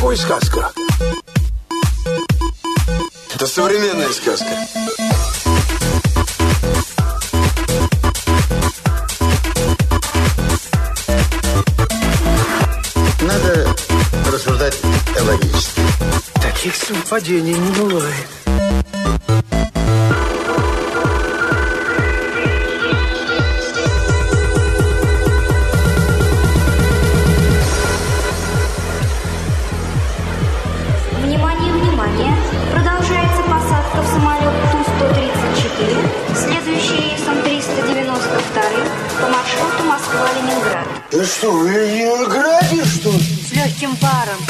тобой сказка. Это современная сказка. Надо рассуждать логически. Таких совпадений не бывает. Внимание, внимание! Продолжается посадка в самолет Ту-134, следующий рейсом 392 по маршруту Москва-Ленинград. Да что, вы в Ленинграде, что ли? С легким паром.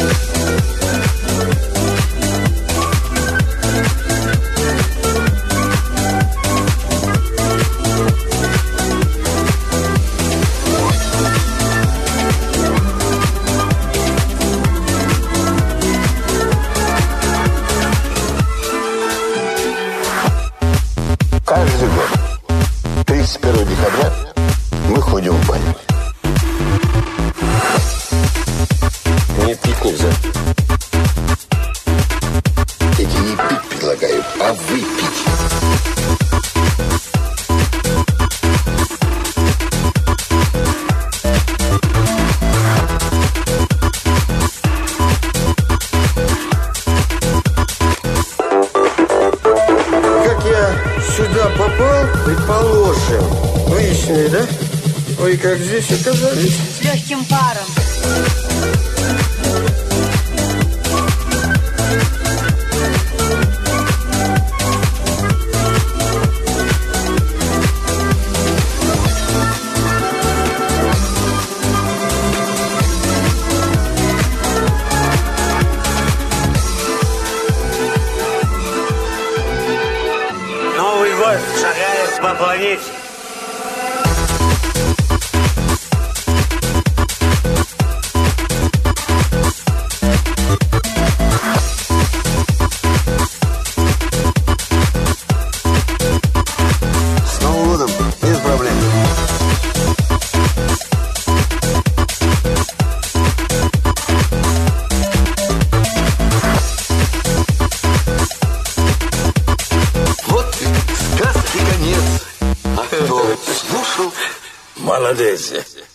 Каждый год, 31 декабря, мы ходим в баню. Мне пить нельзя. Я тебе не пить предлагаю, а выпить. Как я сюда попал, предположим, выяснили, да? Ой, как здесь оказались. С легким паром. Новый год шагает по планете. С Новым годом, без проблем. Вот сказки конец. А кто слушал, молодец.